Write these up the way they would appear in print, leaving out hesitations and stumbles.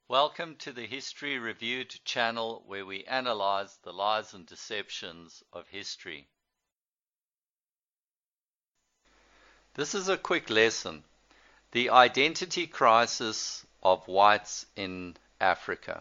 Welcome to the History Reviewed channel, where we analyze the lies and deceptions of history. This is a quick lesson. The identity crisis of whites in Africa.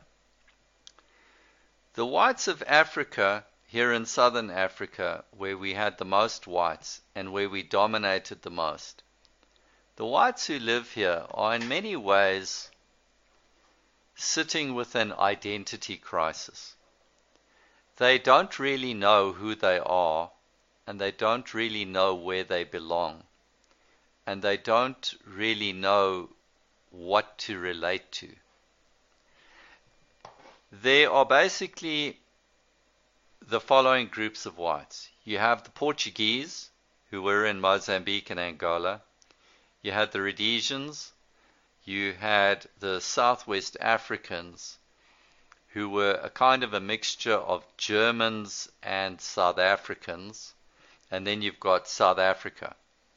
The whites of Africa, here in southern Africa, where we had the most whites and where we dominated the most. The whites who live here are in many ways sitting with an identity crisis. They don't really know who they are, and they don't really know where they belong, and they don't really know what to relate to. There are basically the following groups of whites. You have the Portuguese, who were in Mozambique and Angola. You had the Rhodesians. You had the Southwest Africans, who were a kind of a mixture of Germans and South Africans, and then you've got South Africa.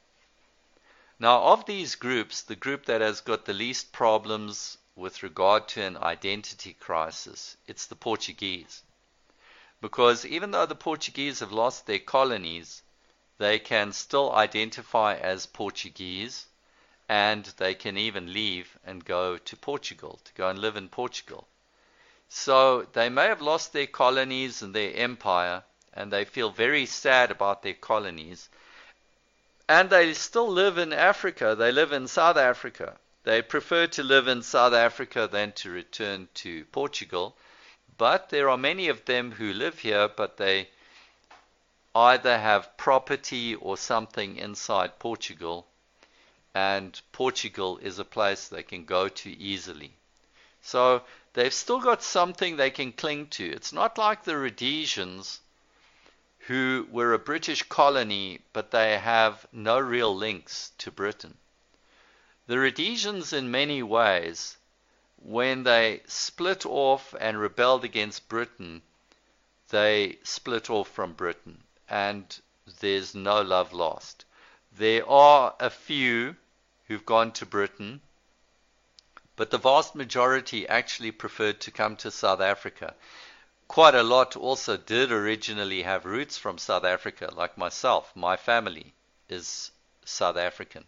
Now, of these groups, the group that has got the least problems with regard to an identity crisis, it's the Portuguese. Because even though the Portuguese have lost their colonies, they can still identify as Portuguese, and they can even leave and go to Portugal, to go and live in Portugal. So they may have lost their colonies and their empire, and they feel very sad about their colonies. And they still live in Africa. They live in South Africa. They prefer to live in South Africa than to return to Portugal. But there are many of them who live here, but they either have property or something inside Portugal, and Portugal is a place they can go to easily. So they've still got something they can cling to. It's not like the Rhodesians, who were a British colony, but they have no real links to Britain. The Rhodesians, in many ways, when they split off and rebelled against Britain, they split off from Britain, and there's no love lost. There are a few who've gone to Britain, but the vast majority actually preferred to come to South Africa. Quite a lot also did originally have roots from South Africa, like myself. My family is South African.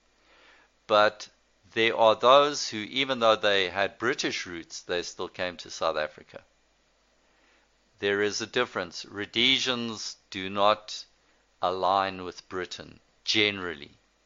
But there are those who, even though they had British roots, they still came to South Africa. There is a difference. Rhodesians do not align with Britain, generally.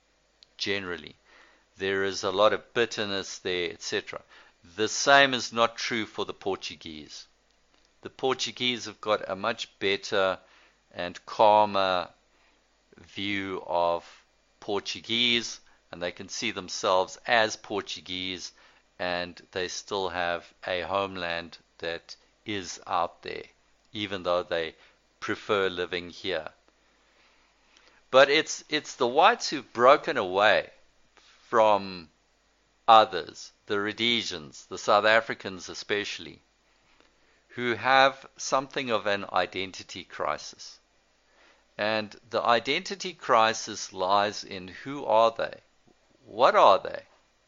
There is a lot of bitterness there, etc. The same is not true for the Portuguese. The Portuguese have got a much better and calmer view of Portuguese, and they can see themselves as Portuguese, and they still have a homeland that is out there, even though they prefer living here. But it's the whites who've broken away from others, the Rhodesians, the South Africans especially, who have something of an identity crisis. And the identity crisis lies in who are they? What are they?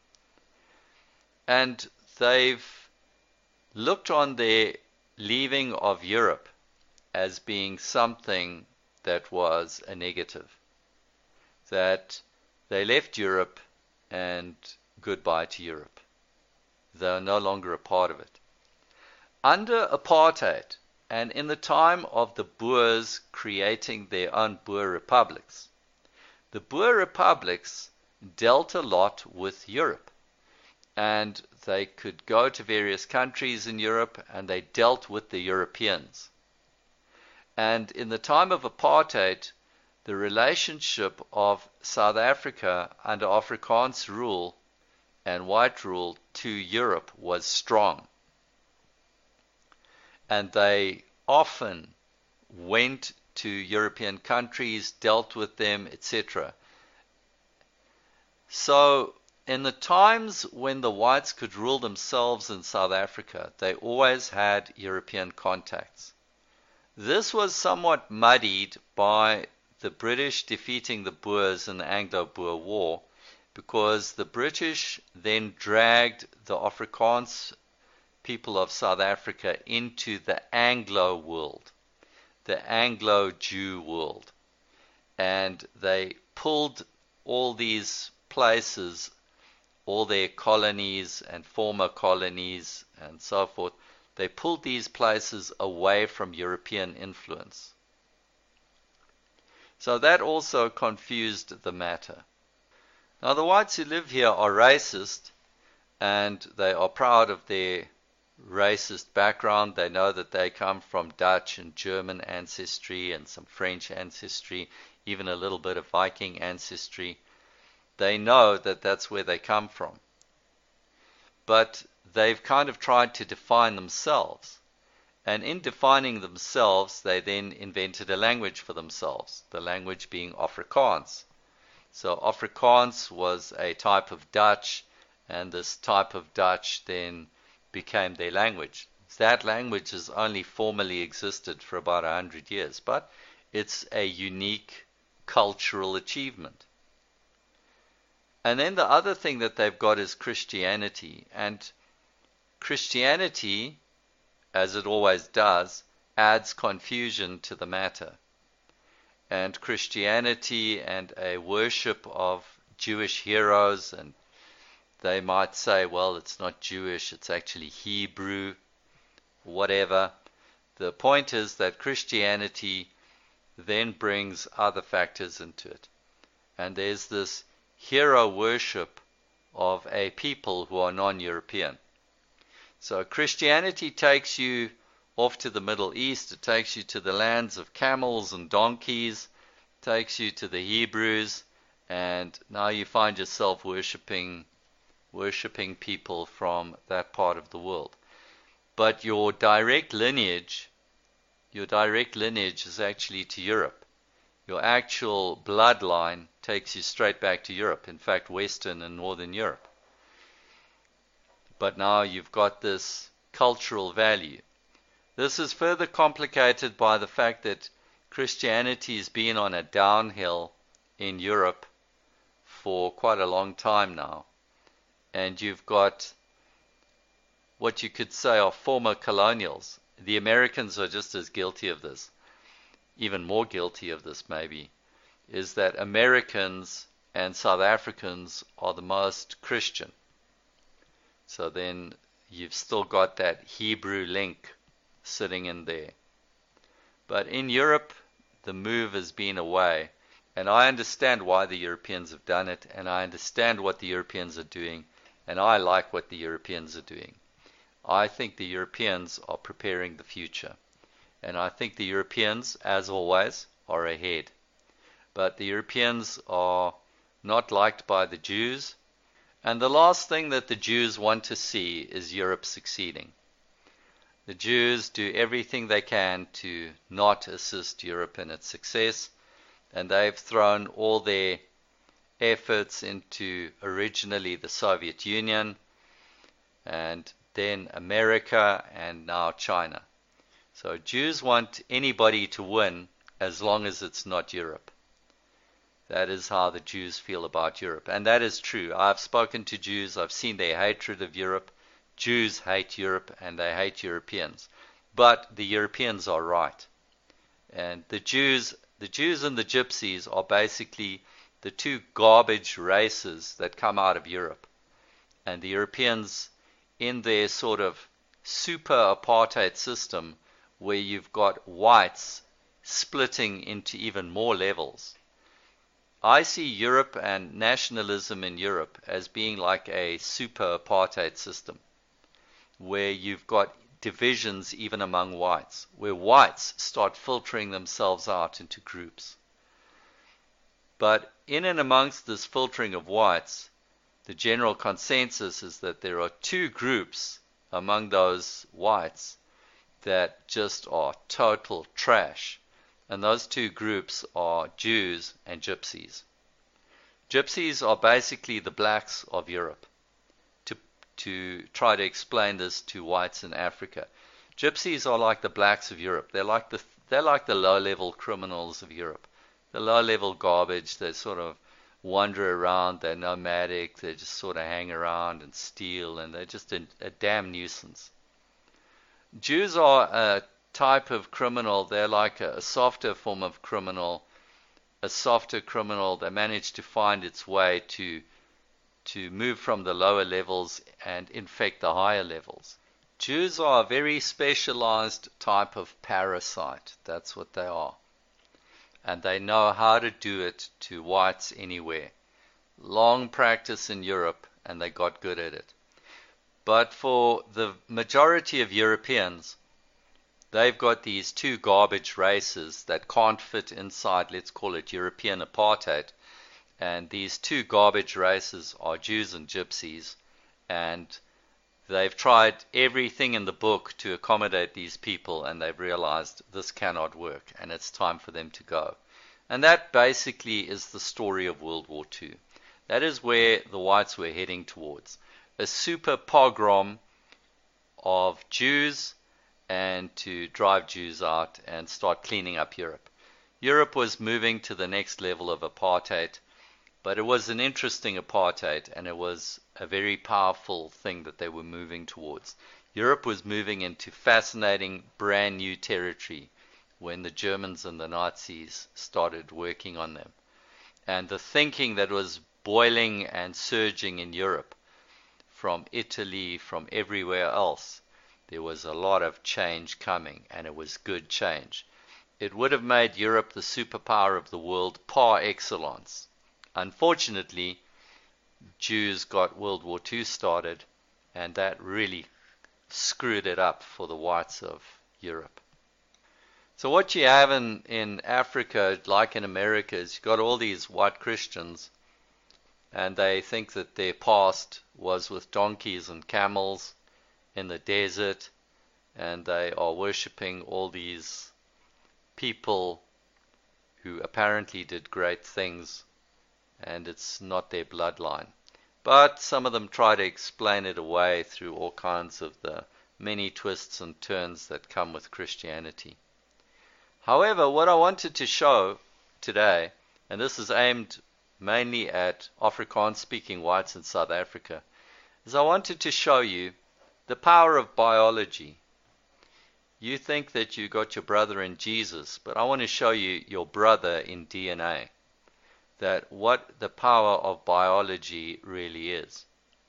And they've looked on their leaving of Europe as being something that was a negative. That they left Europe and goodbye to Europe. They are no longer a part of it. Under apartheid, and in the time of the Boers creating their own Boer republics, the Boer republics dealt a lot with Europe. And they could go to various countries in Europe, and they dealt with the Europeans. And in the time of apartheid, the relationship of South Africa under Afrikaans rule and white rule to Europe was strong. And they often went to European countries, dealt with them, etc. So in the times when the whites could rule themselves in South Africa, they always had European contacts. This was somewhat muddied by the British defeating the Boers in the Anglo-Boer War, because the British then dragged the Afrikaans people of South Africa into the Anglo world, the Anglo-Jew world. And they pulled all these places, all their colonies and former colonies and so forth, they pulled these places away from European influence. So that also confused the matter. Now the whites who live here are racist, and they are proud of their racist background. They know that they come from Dutch and German ancestry and some French ancestry, even a little bit of Viking ancestry. They know that that's where they come from. But they've kind of tried to define themselves. And in defining themselves, they then invented a language for themselves, the language being Afrikaans. So Afrikaans was a type of Dutch, and this type of Dutch then became their language. That language has only formally existed for about 100 years, but it's a unique cultural achievement. And then the other thing that they've got is Christianity. And Christianity, as it always does, adds confusion to the matter. And Christianity and a worship of Jewish heroes, and they might say, well, it's not Jewish, it's actually Hebrew, whatever. The point is that Christianity then brings other factors into it. And there's this hero worship of a people who are non-European. So Christianity takes you off to the Middle East, it takes you to the lands of camels and donkeys, takes you to the Hebrews, and now you find yourself worshipping people from that part of the world. But your direct lineage is actually to Europe. Your actual bloodline takes you straight back to Europe, in fact Western and Northern Europe. But now you've got this cultural value. This is further complicated by the fact that Christianity has been on a downhill in Europe for quite a long time now. And you've got what you could say are former colonials. The Americans are just as guilty of this, even more guilty of this maybe, is that Americans and South Africans are the most Christian. So then you've still got that Hebrew link sitting in there. But in Europe, the move has been away. And I understand why the Europeans have done it, and I understand what the Europeans are doing, and I like what the Europeans are doing. I think the Europeans are preparing the future. And I think the Europeans, as always, are ahead. But the Europeans are not liked by the Jews. And the last thing that the Jews want to see is Europe succeeding. The Jews do everything they can to not assist Europe in its success, and they've thrown all their efforts into originally the Soviet Union, and then America, and now China. So Jews want anybody to win as long as it's not Europe. That is how the Jews feel about Europe. And that is true. I've spoken to Jews. I've seen their hatred of Europe. Jews hate Europe and they hate Europeans. But the Europeans are right. And the Jews and the Gypsies are basically the two garbage races that come out of Europe. And the Europeans, in their sort of super apartheid system, where you've got whites splitting into even more levels, I see Europe and nationalism in Europe as being like a super apartheid system, where you've got divisions even among whites, where whites start filtering themselves out into groups. But in and amongst this filtering of whites, the general consensus is that there are two groups among those whites that just are total trash. And those two groups are Jews and Gypsies. Gypsies are basically the blacks of Europe, to try to explain this to whites in Africa. Gypsies are like the blacks of Europe. They're like the low-level criminals of Europe. The low-level garbage. They sort of wander around. They're nomadic. They just sort of hang around and steal, and they're just a damn nuisance. Jews are a type of criminal. They're like a softer form of criminal, a softer criminal that managed to find its way to move from the lower levels and infect the higher levels. Jews are a very specialized type of parasite. That's what they are. And they know how to do it to whites anywhere. Long practice in Europe, and they got good at it. But for the majority of Europeans, they've got these two garbage races that can't fit inside, let's call it European apartheid. And these two garbage races are Jews and Gypsies. And they've tried everything in the book to accommodate these people, and they've realized this cannot work, and it's time for them to go. And that basically is the story of World War II. That is where the whites were heading towards. A super pogrom of Jews, and to drive Jews out and start cleaning up Europe. Europe was moving to the next level of apartheid, but it was an interesting apartheid, and it was a very powerful thing that they were moving towards. Europe was moving into fascinating, brand new territory when the Germans and the Nazis started working on them. And the thinking that was boiling and surging in Europe, from Italy, from everywhere else, there was a lot of change coming, and it was good change. It would have made Europe the superpower of the world par excellence. Unfortunately, Jews got World War II started, and that really screwed it up for the whites of Europe. So what you have in Africa, like in America, is you've got all these white Christians, and they think that their past was with donkeys and camels in the desert, and they are worshipping all these people who apparently did great things, and it's not their bloodline. But some of them try to explain it away through all kinds of the many twists and turns that come with Christianity. However, what I wanted to show today, and this is aimed mainly at Afrikaans-speaking whites in South Africa, is I wanted to show you the power of biology. You think that you got your brother in Jesus, but I want to show you your brother in DNA. That what the power of biology really is.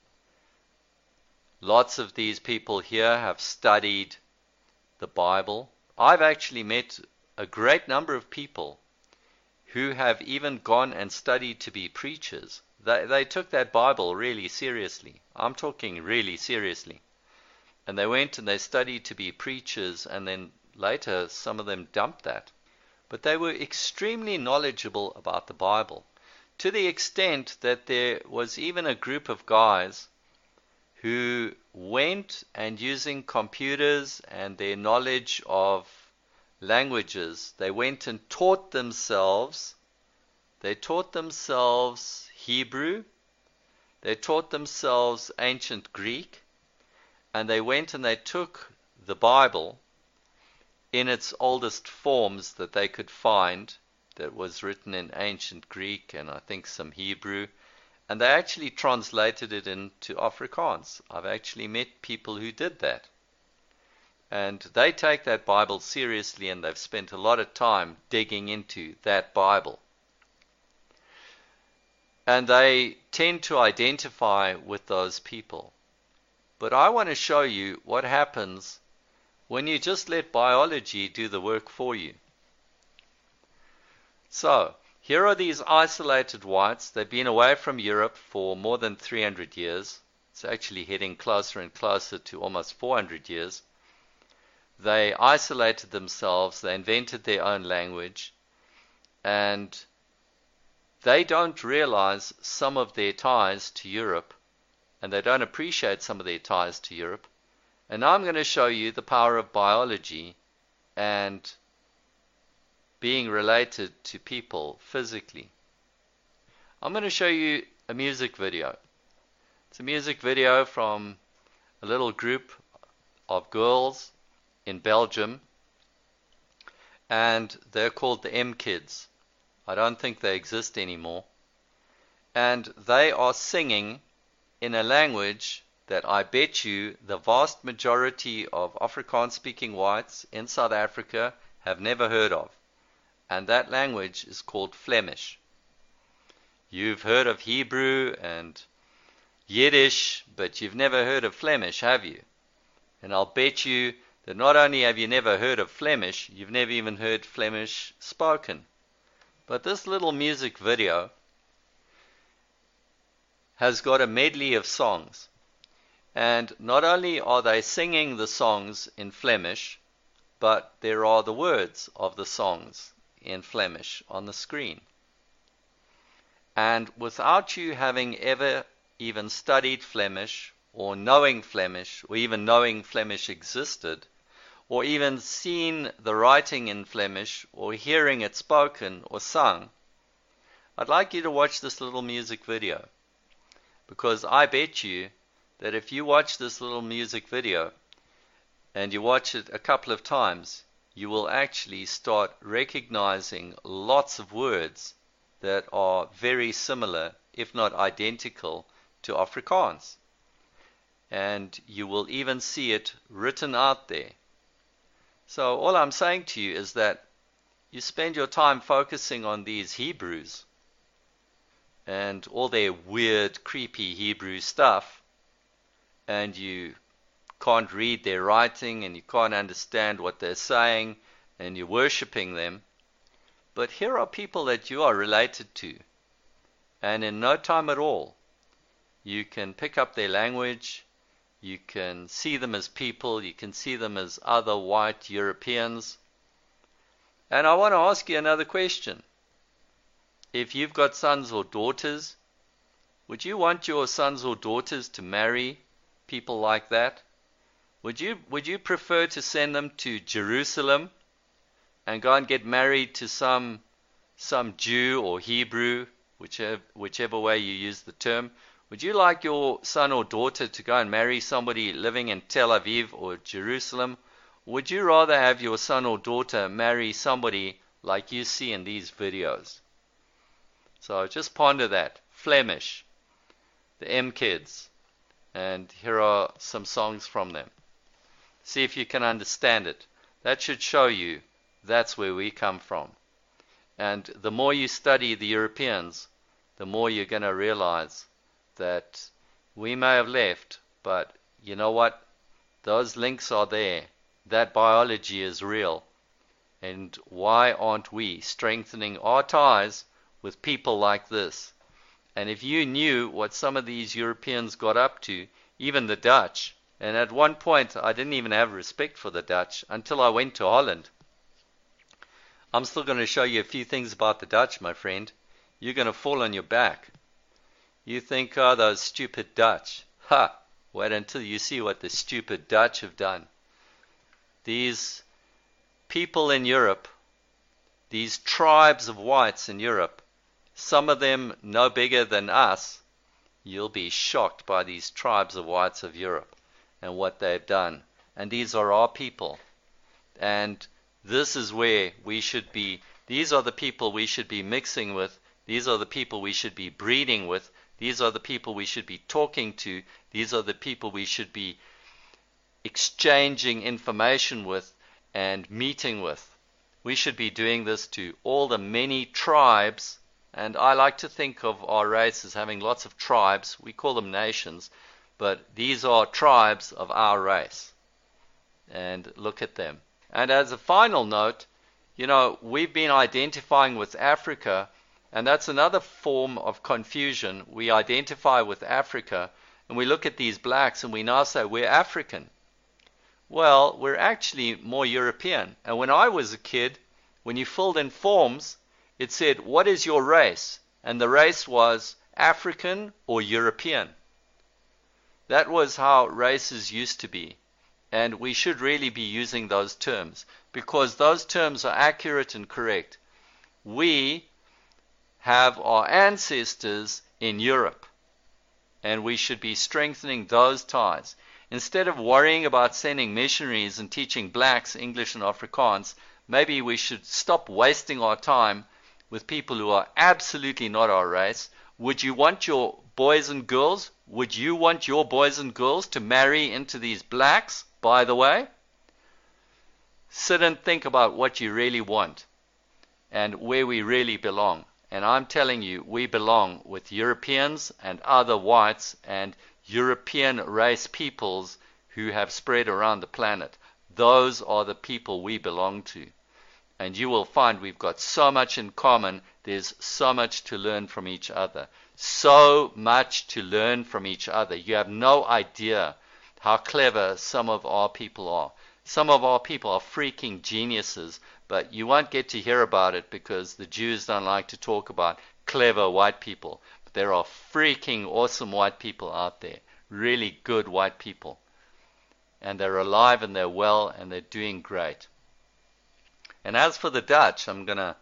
Lots of these people here have studied the Bible. I've actually met a great number of people who have even gone and studied to be preachers. They took that Bible really seriously. I'm talking really seriously. And they went and they studied to be preachers, and then later some of them dumped that. But they were extremely knowledgeable about the Bible, to the extent that there was even a group of guys who went and, using computers and their knowledge of languages, they went and taught themselves Hebrew, they taught themselves ancient Greek, and they went and they took the Bible in its oldest forms that they could find, that was written in ancient Greek and I think some Hebrew, and they actually translated it into Afrikaans. I've actually met people who did that. And they take that Bible seriously, and they've spent a lot of time digging into that Bible. And they tend to identify with those people. But I want to show you what happens when you just let biology do the work for you. So, here are these isolated whites. They've been away from Europe for more than 300 years. It's actually heading closer and closer to almost 400 years. They isolated themselves. They invented their own language. And they don't realize some of their ties to Europe. And they don't appreciate some of their ties to Europe. And now I'm going to show you the power of biology and being related to people physically. I'm going to show you a music video. It's a music video from a little group of girls in Belgium, and they're called the M Kids. I don't think they exist anymore. And they are singing in a language that I bet you the vast majority of Afrikaans-speaking whites in South Africa have never heard of. And that language is called Flemish. You've heard of Hebrew and Yiddish, but you've never heard of Flemish, have you? And I'll bet you that not only have you never heard of Flemish, you've never even heard Flemish spoken. But this little music video has got a medley of songs. And not only are they singing the songs in Flemish, but there are the words of the songs in Flemish on the screen. And without you having ever even studied Flemish, or knowing Flemish, or even knowing Flemish existed, or even seen the writing in Flemish, or hearing it spoken or sung, I'd like you to watch this little music video. Because I bet you that if you watch this little music video, and you watch it a couple of times, you will actually start recognizing lots of words that are very similar, if not identical, to Afrikaans. And you will even see it written out there. So all I'm saying to you is that you spend your time focusing on these Hebrews and all their weird, creepy Hebrew stuff, and you can't read their writing and you can't understand what they're saying, and you're worshipping them. But here are people that you are related to, and in no time at all you can pick up their language, you can see them as people, you can see them as other white Europeans. And I want to ask you another question. If you've got sons or daughters, would you want your sons or daughters to marry people like that? Would you prefer to send them to Jerusalem and go and get married to some Jew or Hebrew, whichever way you use the term? Would you like your son or daughter to go and marry somebody living in Tel Aviv or Jerusalem? Or would you rather have your son or daughter marry somebody like you see in these videos? So just ponder that. Flemish, the M Kids, and here are some songs from them. See if you can understand it. That should show you that's where we come from. And the more you study the Europeans, the more you're going to realize that we may have left, but you know what? Those links are there. That biology is real. And why aren't we strengthening our ties with people like this? And if you knew what some of these Europeans got up to, even the Dutch, and at one point I didn't even have respect for the Dutch until I went to Holland. I'm still going to show you a few things about the Dutch, my friend. You're going to fall on your back. You think, oh, those stupid Dutch. Ha! Wait until you see what the stupid Dutch have done. These people in Europe, these tribes of whites in Europe, some of them no bigger than us. You'll be shocked by these tribes of whites of Europe and what they've done. And these are our people. And this is where we should be. These are the people we should be mixing with. These are the people we should be breeding with. These are the people we should be talking to. These are the people we should be exchanging information with and meeting with. We should be doing this to all the many tribes. And I like to think of our race as having lots of tribes. We call them nations. But these are tribes of our race. And look at them. And as a final note, you know, we've been identifying with Africa, and that's another form of confusion. We identify with Africa, and we look at these blacks, and we now say, we're African. Well, we're actually more European. And when I was a kid, when you filled in forms, it said, what is your race? And the race was African or European. That was how races used to be. And we should really be using those terms, because those terms are accurate and correct. We have our ancestors in Europe, and we should be strengthening those ties. Instead of worrying about sending missionaries and teaching blacks English and Afrikaans, maybe we should stop wasting our time with people who are absolutely not our race. Would you want your boys and girls, would you want your boys and girls to marry into these blacks, by the way? Sit and think about what you really want and where we really belong. And I'm telling you, we belong with Europeans and other whites and European race peoples who have spread around the planet. Those are the people we belong to. And you will find we've got so much in common. There's so much to learn from each other. So much to learn from each other. You have no idea how clever some of our people are. Some of our people are freaking geniuses, but you won't get to hear about it because the Jews don't like to talk about clever white people. But there are freaking awesome white people out there. Really good white people. And they're alive and they're well and they're doing great. And as for the Dutch, I'm gonna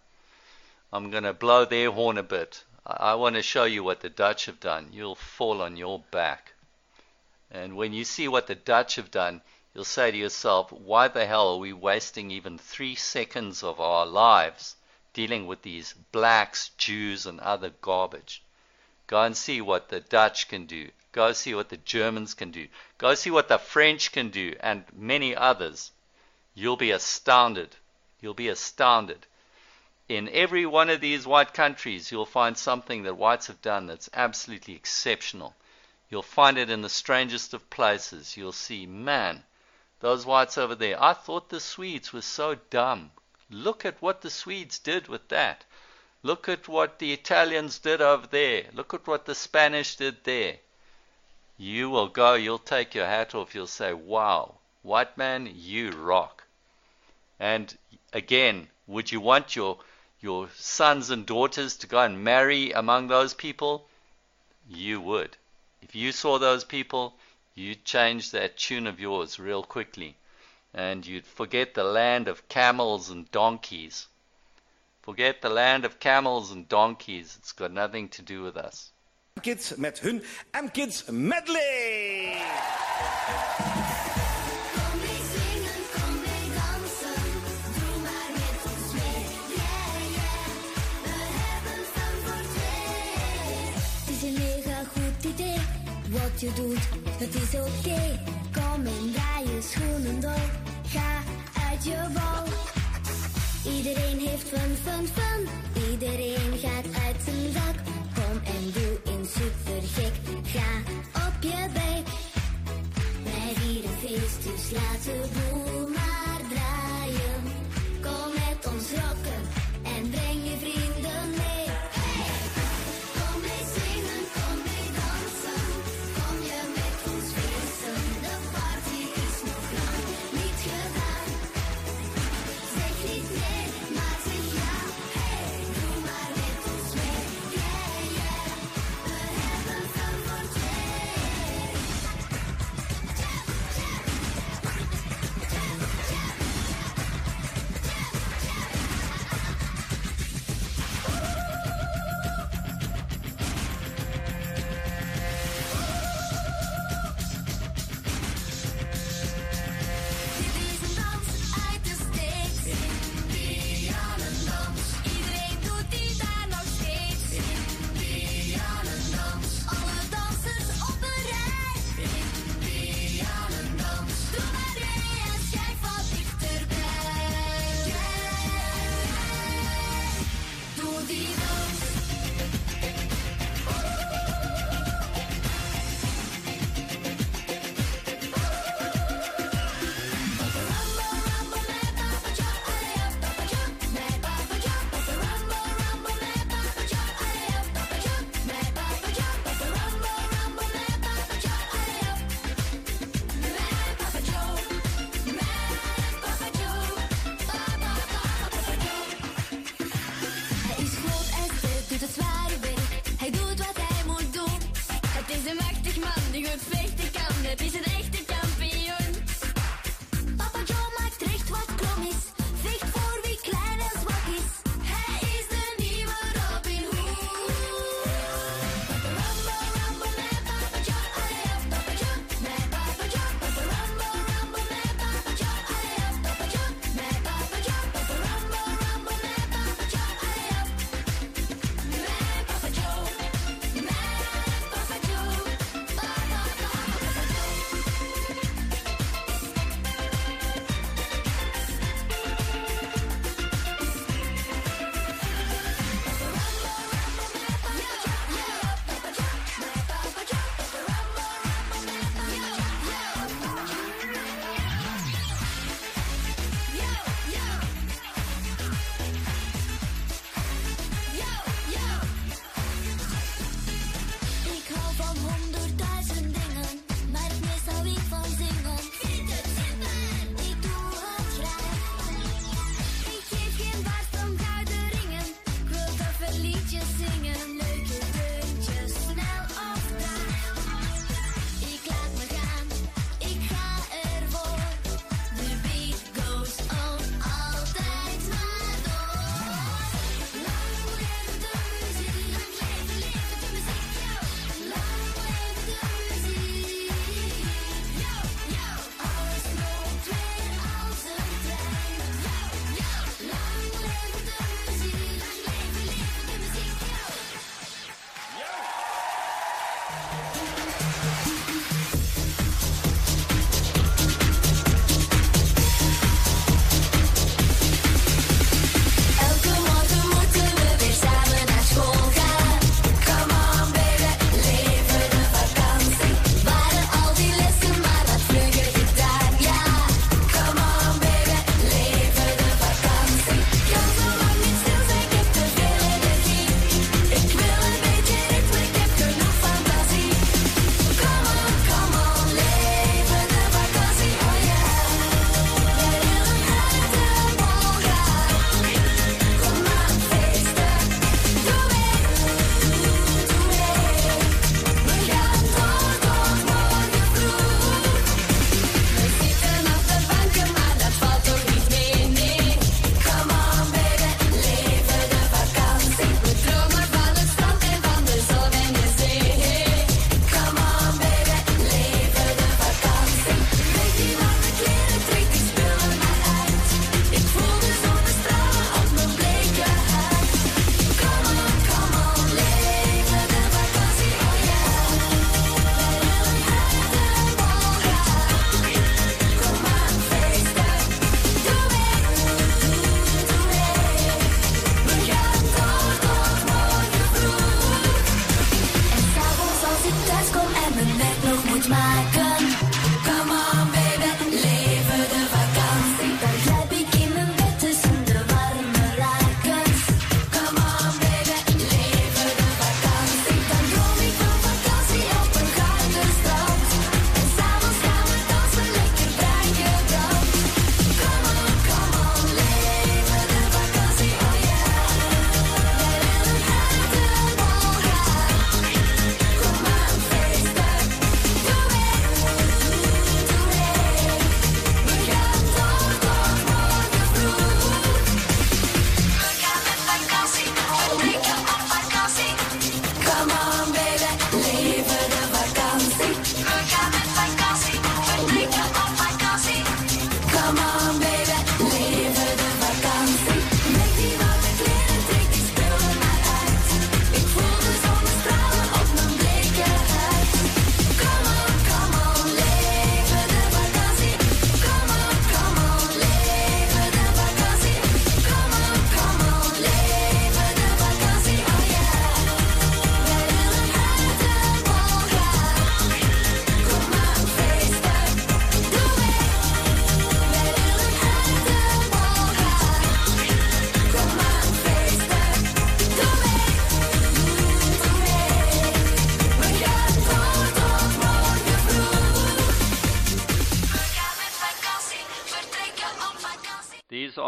blow their horn a bit. I want to show you what the Dutch have done. You'll fall on your back. And when you see what the Dutch have done, you'll say to yourself, why the hell are we wasting even 3 seconds of our lives dealing with these blacks, Jews, and other garbage? Go and see what the Dutch can do. Go see what the Germans can do. Go see what the French can do, and many others. You'll be astounded. You'll be astounded. In every one of these white countries, you'll find something that whites have done that's absolutely exceptional. You'll find it in the strangest of places. You'll see, man, those whites over there, I thought the Swedes were so dumb. Look at what the Swedes did with that. Look at what the Italians did over there. Look at what the Spanish did there. You will go, you'll take your hat off, you'll say, wow, white man, you rock. And again, would you want your sons and daughters to go and marry among those people? You would. If you saw those people, you'd change that tune of yours real quickly. And you'd forget the land of camels and donkeys. Forget the land of camels and donkeys. It's got nothing to do with us. Kids met hun M-Kids medley! Wat je doet, het is oké. Kom en draai je schoenen door. Ga uit je wol. Iedereen heeft fun, fun, fun. Iedereen gaat uit zijn dak. Kom en doe eens super gek. Ga op je bek. Wij vieren feest, dus laat de boel maar draaien. Kom met ons rocken en breng je vrienden mee.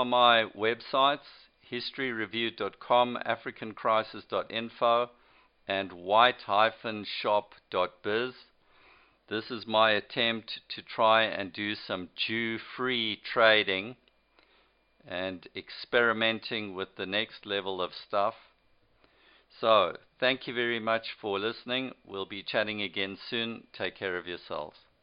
are my websites: historyreview.com, africancrisis.info, and white-shop.biz. This is my attempt to try and do some Jew-free trading and experimenting with the next level of stuff. So, thank you very much for listening. We'll be chatting again soon. Take care of yourselves.